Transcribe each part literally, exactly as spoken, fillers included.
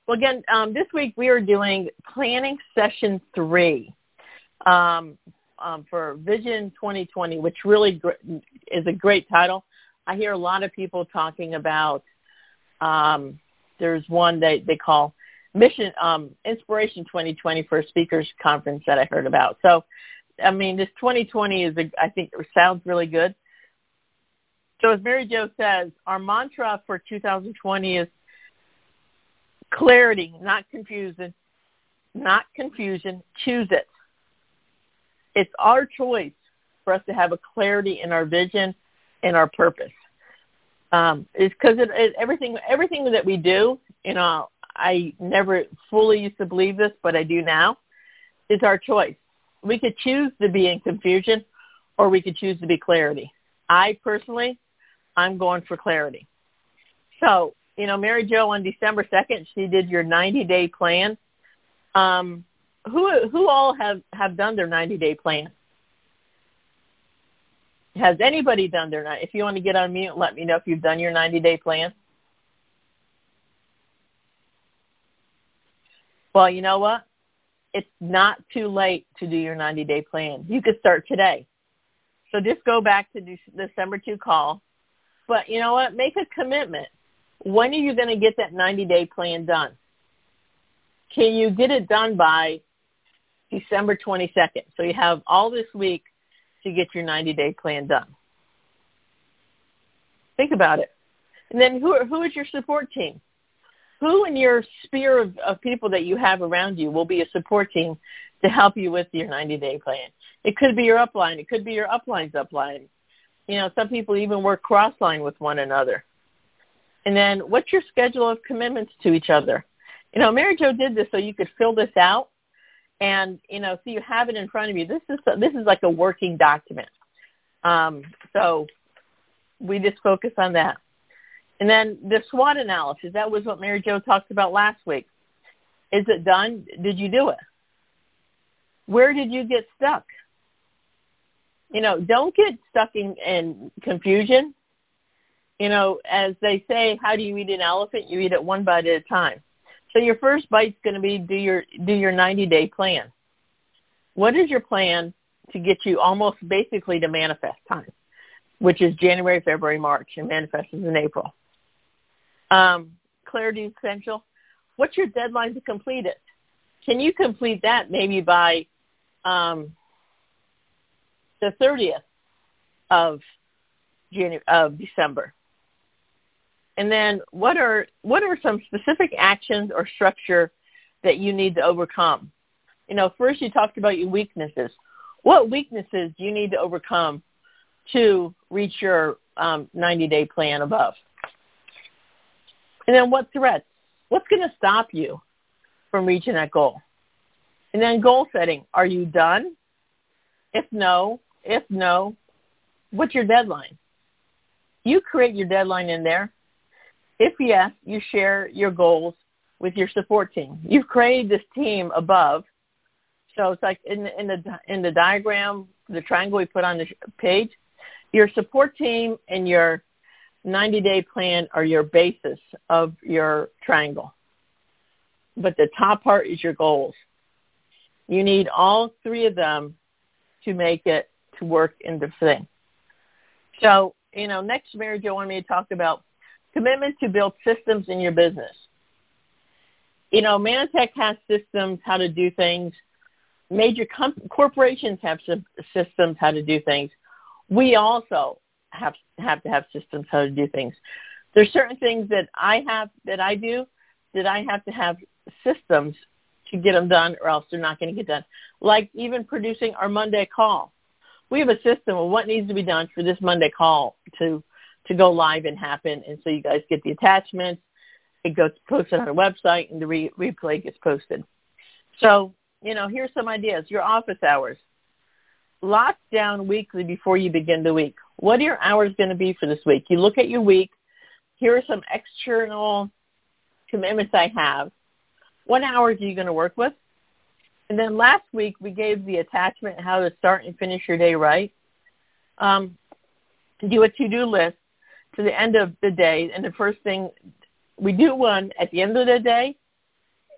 Well, again, um, this week we are doing planning session three um, um, for Vision twenty twenty, which really gr- is a great title. I hear a lot of people talking about, um, there's one they, they call Mission um, Inspiration twenty twenty for a speakers conference that I heard about. So, I mean, this twenty twenty is, a, I think, it sounds really good. So as Mary Jo says, our mantra for two thousand twenty is clarity, not confusion, not confusion, choose it. It's our choice for us to have a clarity in our vision and our purpose. Um, it's because it, it, everything, everything that we do, you know, I never fully used to believe this, but I do now, is our choice. We could choose to be in confusion or we could choose to be clarity. I personally, I'm going for clarity. So, you know, Mary Jo, on December second, she did your ninety-day plan. Um, who who all have, have done their ninety-day plan? Has anybody done their ninety? If you want to get on mute, let me know if you've done your ninety-day plan. Well, you know what? It's not too late to do your ninety-day plan. You could start today. So just go back to the December second call. But you know what? Make a commitment. When are you going to get that ninety-day plan done? Can you get it done by December twenty-second? So you have all this week to get your ninety-day plan done. Think about it. And then who, who is your support team? Who in your sphere of, of people that you have around you will be a support team to help you with your ninety-day plan? It could be your upline. It could be your upline's upline. You know, some people even work cross-line with one another. And then what's your schedule of commitments to each other? You know, Mary Jo did this so you could fill this out and, you know, so you have it in front of you. This is this is like a working document. Um, so we just focus on that. And then the SWOT analysis, that was what Mary Jo talked about last week. Is it done? Did you do it? Where did you get stuck? You know, don't get stuck in, in confusion. You know, as they say, how do you eat an elephant? You eat it one bite at a time. So your first bite's going to be do your do your ninety-day plan. What is your plan to get you almost basically to manifest time, which is January, February, March, and manifest is in April. Um, clarity is essential. What's your deadline to complete it? Can you complete that maybe by um, the thirtieth of January, of December? And then what are what are some specific actions or structure that you need to overcome? You know, first you talked about your weaknesses. What weaknesses do you need to overcome to reach your um, ninety-day plan above? And then what threats? What's going to stop you from reaching that goal? And then goal setting. Are you done? If no, if no, what's your deadline? You create your deadline in there. If yes, you share your goals with your support team. You've created this team above. So it's like in the, in the, in the diagram, the triangle we put on the page, your support team and your ninety-day plan are your basis of your triangle. But the top part is your goals. You need all three of them to make it to work in the thing. So, you know, next, Mary Jo wanted me to talk about commitment to build systems in your business. You know, Manatech has systems how to do things. Major com- corporations have systems how to do things. We also have have to have systems how to do things. There's certain things that I have that I do that I have to have systems to get them done, or else they're not going to get done. Like even producing our Monday call. We have a system of what needs to be done for this Monday call to to go live and happen. And so you guys get the attachments. It goes posted on our website, and the re- replay gets posted. So, you know, here's some ideas. Your office hours. Lock down weekly before you begin the week. What are your hours going to be for this week? You look at your week. Here are some external commitments I have. What hours are you going to work with? And then last week we gave the attachment how to start and finish your day right. Um, do a to-do list to the end of the day. And the first thing, we do one at the end of the day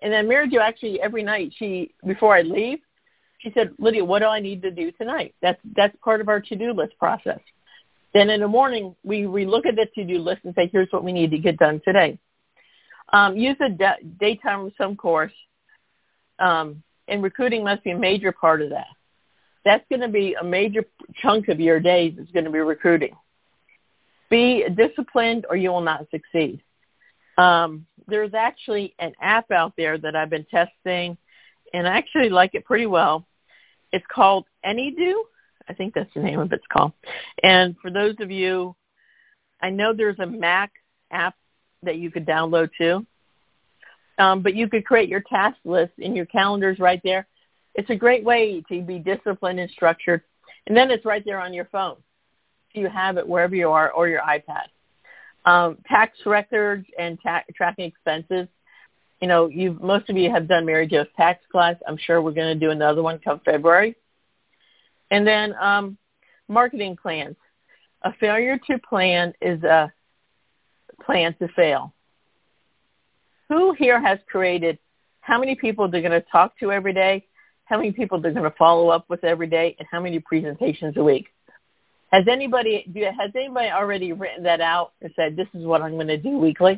and then Mary Jo actually every night, she before I leave, she said, Lydia, what do I need to do tonight? That's that's part of our to-do list process. Then in the morning, we, we look at the to-do list and say, here's what we need to get done today. Um, use a da- daytime with some course, um, and recruiting must be a major part of that. That's going to be a major chunk of your days is going to be recruiting. Be disciplined or you will not succeed. Um, there's actually an app out there that I've been testing, and I actually like it pretty well. It's called AnyDo. I think that's the name of it's called. And for those of you, I know there's a Mac app that you could download too. Um, but you could create your task list in your calendars right there. It's a great way to be disciplined and structured. And then it's right there on your phone. So you have it wherever you are or your iPad. Um, tax records and ta- tracking expenses. You know, you most of you have done Mary Jo's tax class. I'm sure we're going to do another one come February. And then um, marketing plans. A failure to plan is a plan to fail. Who here has created how many people they're going to talk to every day, how many people they're going to follow up with every day, and how many presentations a week? Has anybody do has anybody already written that out and said, this is what I'm going to do weekly?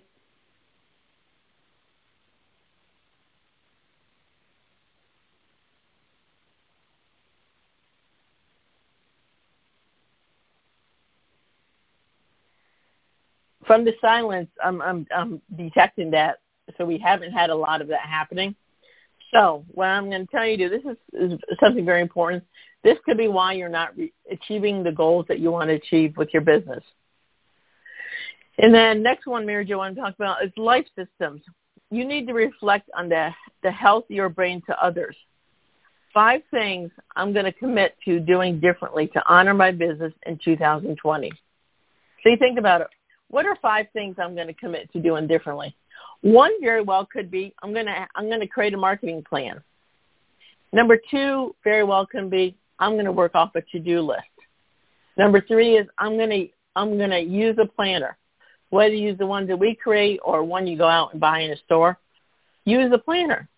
From the silence, I'm, I'm, I'm detecting that, so we haven't had a lot of that happening. So what I'm going to tell you to do, this is, is something very important. This could be why you're not re- achieving the goals that you want to achieve with your business. And then next one, Mary Jo, I want to talk about is life systems. You need to reflect on the, the health of your brain to others. Five things I'm going to commit to doing differently to honor my business in two thousand twenty. So you think about it. What are five things I'm going to commit to doing differently? One very well could be I'm going to I'm going to create a marketing plan. Number two very well can be I'm going to work off a to-do list. Number three is I'm going to I'm going to use a planner. Whether you use the ones that we create or one you go out and buy in a store, use a planner.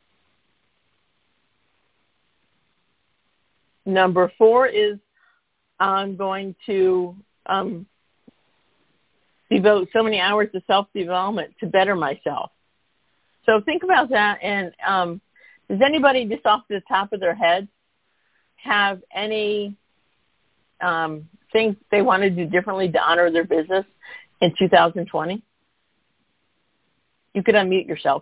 Number four is I'm going to um, devote so many hours to self-development to better myself. So think about that. And um, does anybody just off the top of their head have any um, things they want to do differently to honor their business in two thousand twenty? You could unmute yourself.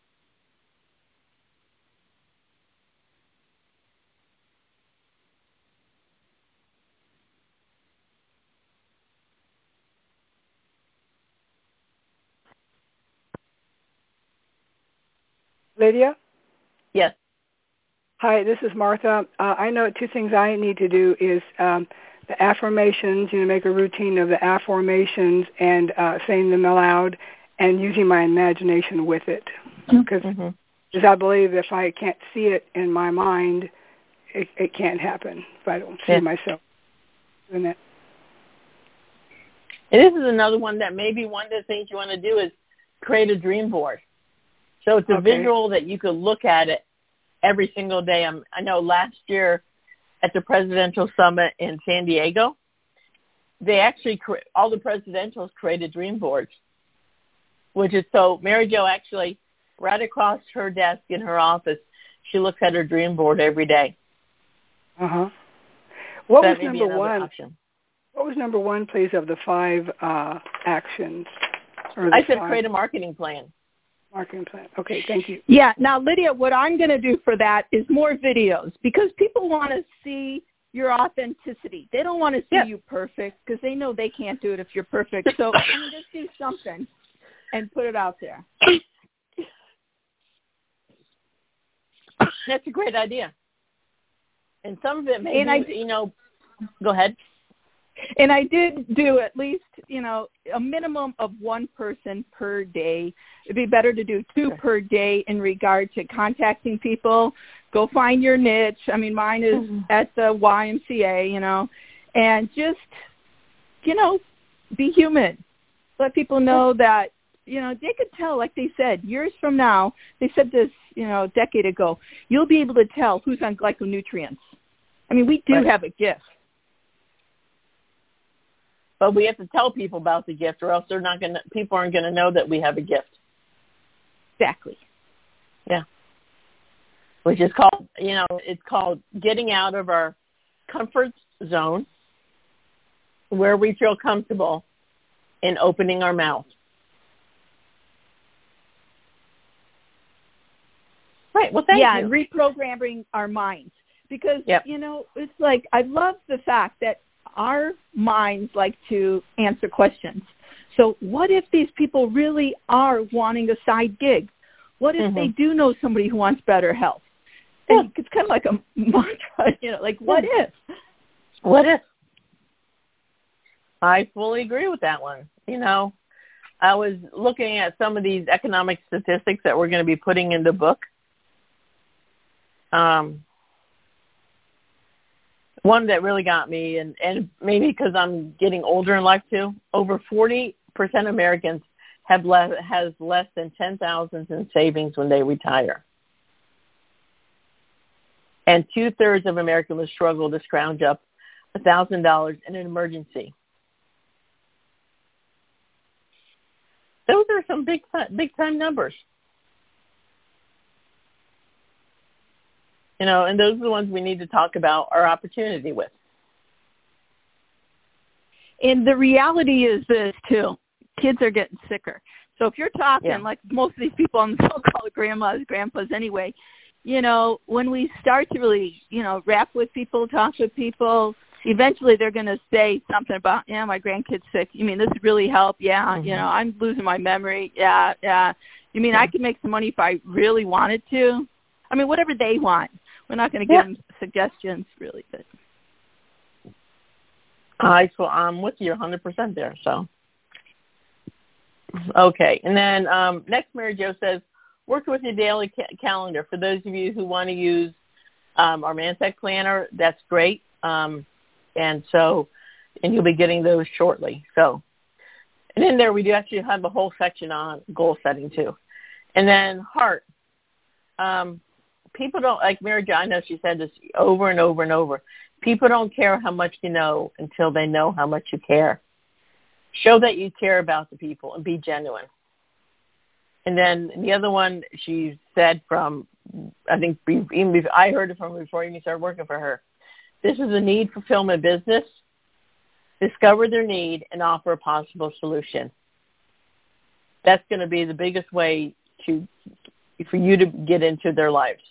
Lydia? Yes. Hi, this is Martha. Uh, I know two things I need to do is um, the affirmations, you know, make a routine of the affirmations and uh, saying them aloud and using my imagination with it. Because mm-hmm. I believe if I can't see it in my mind, it, it can't happen if I don't see yeah. myself doing it. And this is another one that maybe one of the things you want to do is create a dream board. So it's a okay. visual that you could look at it every single day. I'm, I know last year at the Presidential Summit in San Diego, they actually, cre- all the presidentials created dream boards, which is so Mary Jo actually, right across her desk in her office, she looks at her dream board every day. Uh-huh. What so was number one? Option. What was number one, please, of the five uh, actions? Or I said five? Create a marketing plan. Marketing plan. Okay, thank you. Yeah. Now, Lydia, what I'm going to do for that is more videos because people want to see your authenticity. They don't want to see yeah. you perfect because they know they can't do it if you're perfect. So I'm going to just do something and put it out there. That's a great idea. And some of it may be, you know, go ahead. And I did do at least, you know, a minimum of one person per day. It'd be better to do two per day in regard to contacting people. Go find your niche. I mean, mine is mm-hmm. at the Y M C A, you know, and just, you know, be human. Let people know that you know, they could tell, like they said, years from now, they said this, you know, a decade ago, you'll be able to tell who's on glyconutrients. I mean, we do right. have a gift. But we have to tell people about the gift, or else they're not going to, people aren't going to know that we have a gift. Exactly. Yeah. Which is called, you know, it's called getting out of our comfort zone where we feel comfortable and opening our mouth. Right. Well, thank yeah, you. and reprogramming our minds. Because, yep. you know, it's like, I love the fact that our minds like to answer questions. So what if these people really are wanting a side gig? What if mm-hmm. they do know somebody who wants better health? And yeah. it's kind of like a mantra, you know, like, what yeah. if? What if? I fully agree with that one. You know, I was looking at some of these economic statistics that we're going to be putting in the book. Um, one that really got me, and, and maybe because I'm getting older in life too, over forty percent of Americans have less, has less than ten thousand dollars in savings when they retire. And two-thirds of Americans will struggle to scrounge up one thousand dollars in an emergency. Those are some big, big time numbers. You know, and those are the ones we need to talk about our opportunity with. And the reality is this, too. Kids are getting sicker. So if you're talking, yeah. like most of these people on the so-called grandmas, grandpas anyway, you know, when we start to really, you know, rap with people, talk with people, eventually they're going to say something about, yeah, my grandkid's sick. You mean this really help? Yeah, mm-hmm. you know, I'm losing my memory. Yeah, yeah. You mean yeah. I could make some money if I really wanted to? I mean, whatever they want. We're not going to give yeah. them suggestions, really. But I, so I'm with you one hundred percent there. So, okay. And then um, next, Mary Jo says, work with your daily ca- calendar. For those of you who want to use um, our Mantech Planner, that's great. Um, and so, and you'll be getting those shortly. So, and in there we do actually have a whole section on goal setting too. And then heart. Um, people don't, like Mary Jo, I know she said this over and over and over. People don't care how much you know until they know how much you care. Show that you care about the people and be genuine. And then the other one she said from, I think even before, I heard it from her before I even started working for her. This is a need fulfillment business. Discover their need and offer a possible solution. That's going to be the biggest way to for you to get into their lives.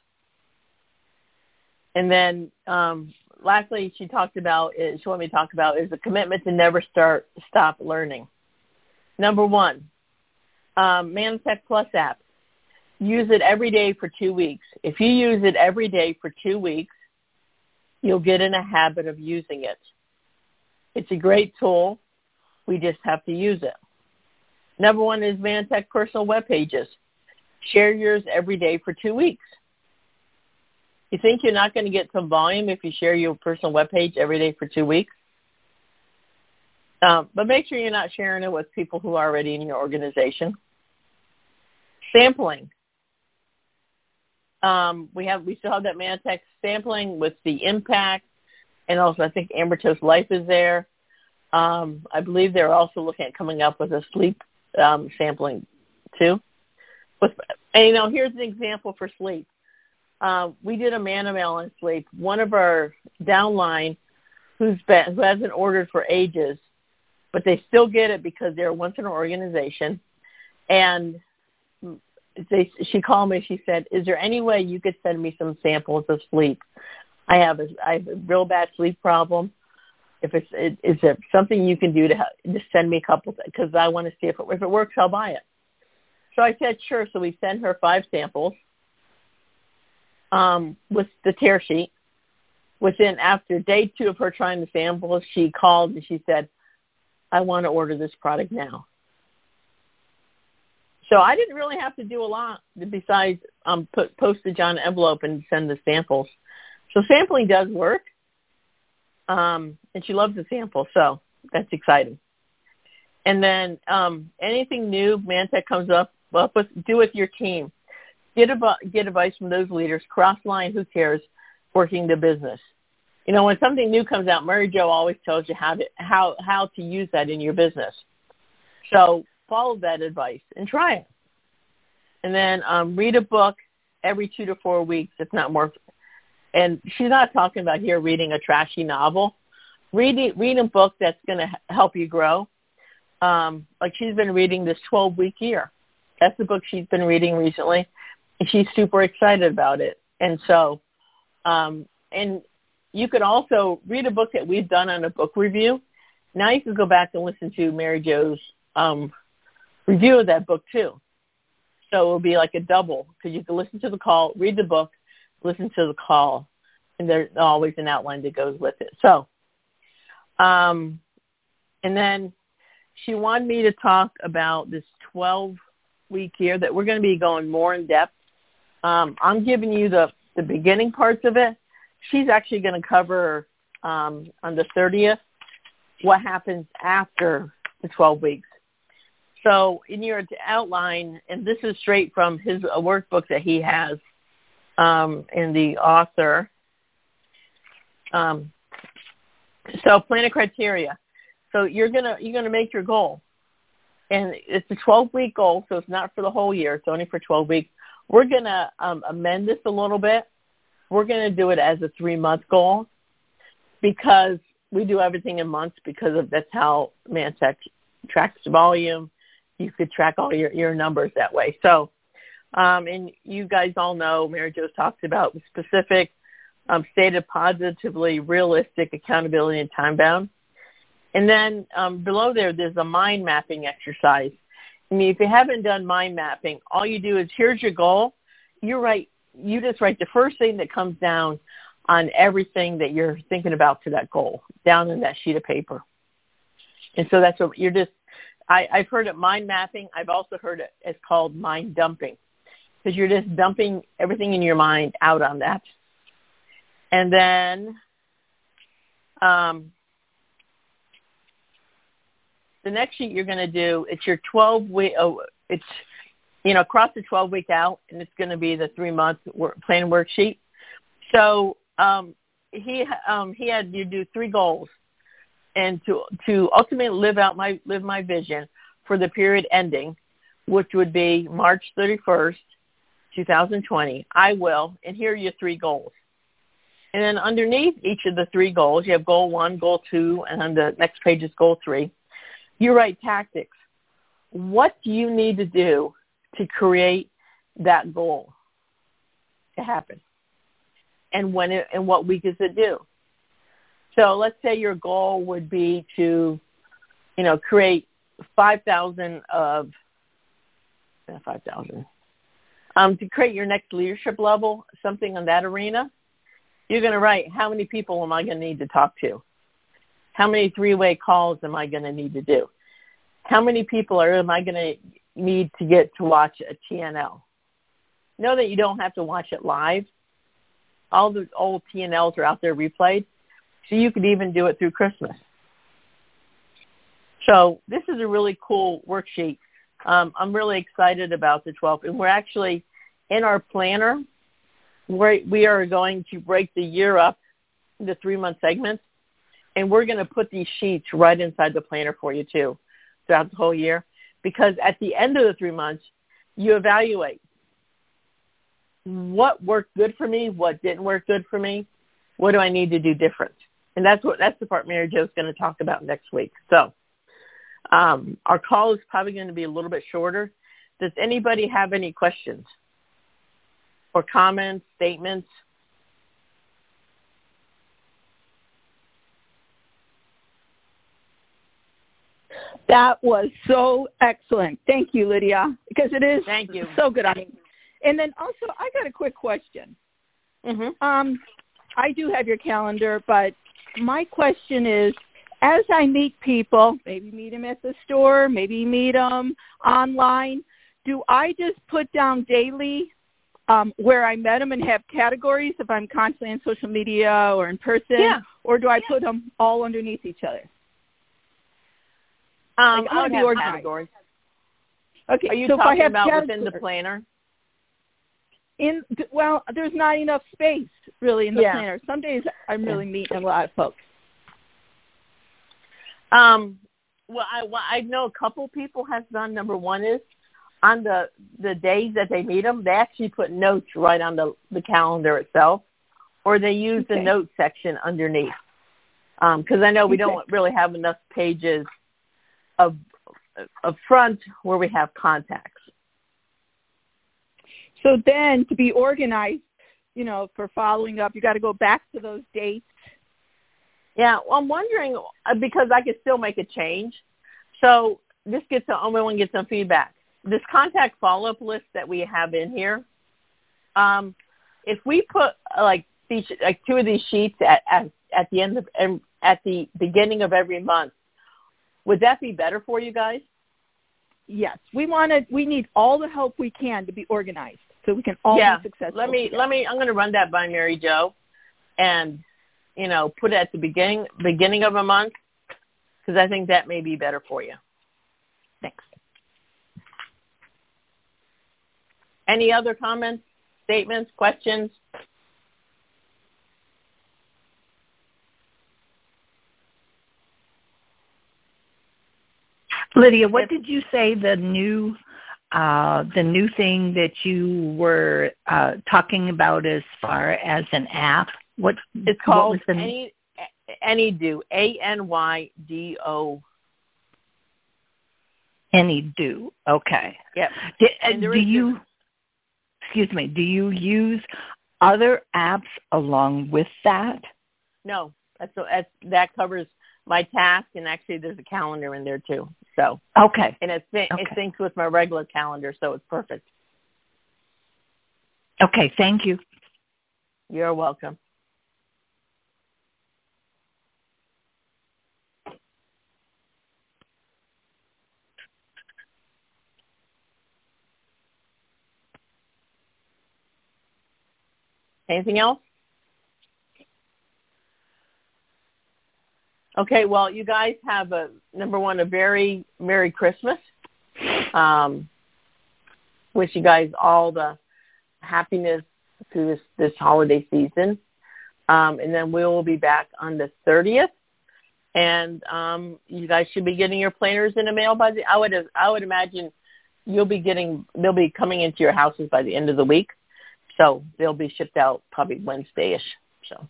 And then um, lastly, she talked about, is, she wanted me to talk about is the commitment to never start, stop learning. Number one, um, Mantech Plus app. Use it every day for two weeks. If you use it every day for two weeks, you'll get in a habit of using it. It's a great tool. We just have to use it. Number one is Mantech personal web pages. Share yours every day for two weeks. You think you're not going to get some volume if you share your personal web page every day for two weeks? Um, but make sure you're not sharing it with people who are already in your organization. Sampling. Um, we have we still have that Mantech sampling with the impact, and also I think Amber Toast Life is there. Um, I believe they're also looking at coming up with a sleep um, sampling too. With, and you know, here's an example for sleep. Uh, we did a Manual on sleep. One of our downline who's been, who hasn't ordered for ages, but they still get it because they're once in an organization, and they, she called me. She said, "Is there any way you could send me some samples of sleep? I have a, I have a real bad sleep problem. If it's, it, is there something you can do to help, just send me a couple because I want to see if it, if it works, I'll buy it." So I said, "Sure." So we sent her five samples um, with the tear sheet. Within after day two of her trying the samples, she called and she said, "I want to order this product now." So I didn't really have to do a lot besides um, put postage on an envelope and send the samples. So sampling does work, um, and she loves the sample, so that's exciting. And then um, anything new Mantech comes up, up with, do with your team. Get, av- get advice from those leaders. Cross-line, who cares, working the business. You know, when something new comes out, Mary Jo always tells you how to, how, how to use that in your business. So follow that advice and try it. And then um, read a book every two to four weeks, if not more. And she's not talking about here reading a trashy novel. Read, read a book that's going to help you grow. Um, like she's been reading this twelve-week year. That's the book she's been reading recently, and she's super excited about it. And so, um, and you could also read a book that we've done on a book review. Now you can go back and listen to Mary Jo's um, review of that book too. So it will be like a double because you can listen to the call, read the book, listen to the call, and there's always an outline that goes with it. So, um, and then she wanted me to talk about this twelve-week year that we're going to be going more in depth. Um, I'm giving you the, the beginning parts of it. She's actually going to cover um, on the thirtieth what happens after the twelve weeks. So in your outline, and this is straight from his a workbook that he has um, in the author. Um, so plan a criteria. So you're gonna you're gonna make your goal, and it's a twelve-week goal, so it's not for the whole year. It's only for twelve weeks. We're gonna um, amend this a little bit. We're gonna do it as a three-month goal because we do everything in months because of that's how Mantech tracks volume. You could track all your, your numbers that way. So, um, and you guys all know Mary Jo talks about specific, um, stated positively, realistic, accountability, and time-bound. And then um, below there, there's a mind mapping exercise. I mean, if you haven't done mind mapping, all you do is here's your goal. You write, you just write the first thing that comes down on everything that you're thinking about to that goal down in that sheet of paper. And so that's what you're just, I, I've heard it mind mapping. I've also heard it it's called mind dumping because you're just dumping everything in your mind out on that. And then um, the next sheet you're going to do, it's your twelve week, oh, it's, you know, cross the twelve week out, and it's going to be the three month work, plan worksheet. So um, he um, he had you do three goals, and to to ultimately live out my live my vision for the period ending, which would be March thirty-first, twenty twenty. I will, and here are your three goals. And then underneath each of the three goals, you have goal one, goal two, and on the next page is goal three. You write tactics. What do you need to do to create that goal to happen? And when it, and what week is it due? So let's say your goal would be to, you know, create five thousand of, uh, five thousand, um, to create your next leadership level, something in that arena. You're going to write, how many people am I going to need to talk to? How many three-way calls am I going to need to do? How many people are am I going to need to get to watch a T N L? Know that you don't have to watch it live. All the old T N Ls are out there replayed, so you could even do it through Christmas. So this is a really cool worksheet. Um, I'm really excited about the twelfth, and we're actually in our planner. We're, we are going to break the year up into three-month segments, and we're going to put these sheets right inside the planner for you too throughout the whole year, because at the end of the three months, you evaluate what worked good for me, what didn't work good for me, what do I need to do different? And that's what that's the part Mary Jo's going to talk about next week. So um, our call is probably going to be a little bit shorter. Does anybody have any questions or comments, statements? That was so excellent. Thank you, Lydia, because it is Thank you. so good. I mean, and then also, I got a quick question. Mm-hmm. Um, I do have your calendar, but my question is, as I meet people, maybe meet them at the store, maybe meet them online, do I just put down daily um, where I met them and have categories if I'm constantly on social media or in person, Yeah. or do I put them all underneath each other? Um, Like, I I want would to be have organized. categories. Okay, Are you so if I talking have about categories, within the planner? in well, there's not enough space really in the Yeah. planner. Some days I'm really Yeah. meeting a lot of folks. Um, well, I, well, I know a couple people have done. Number one is on the the days that they meet them, they actually put notes right on the, the calendar itself, or they use Okay. the notes section underneath. Because um, I know we Okay. don't really have enough pages of of front where we have contacts. So then to be organized, you know, for following up, you got to go back to those dates. Yeah, well, I'm wondering, uh, because I could still make a change. So this gets, I want to get some feedback. This contact follow-up list that we have in here, um, if we put uh, like these, like two of these sheets at, at, at the end of, at the beginning of every month, would that be better for you guys? Yes, we want to. We need all the help we can to be organized, so we can all yeah. be successful. Let me together. let me. I'm going to run that by Mary Jo, and you know, put it at the beginning beginning of a month, because I think that may be better for you. Thanks. Any other comments, statements, questions? Lydia, what did you say the new uh, the new thing that you were uh, talking about as far as an app? What it's called? What was the... Any Anydo, A N Y D O. Anydo. Okay. Yep. Do, uh, And there do is you? this, excuse me. Do you use other apps along with that? No, that's, that's that covers my task, and actually there's a calendar in there too. So okay, and it okay. it syncs with my regular calendar, so it's perfect. Okay, thank you. You're welcome. Anything else? Okay, well, you guys have a number one, a very Merry Christmas. Um, wish you guys all the happiness through this, this holiday season. Um, and then we will be back on the thirtieth. And um, you guys should be getting your planners in the mail by the. I would I would imagine you'll be getting. They'll be coming into your houses by the end of the week, so they'll be shipped out probably Wednesday-ish. So,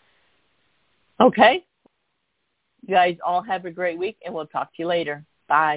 okay. You guys all have a great week, and we'll talk to you later. Bye.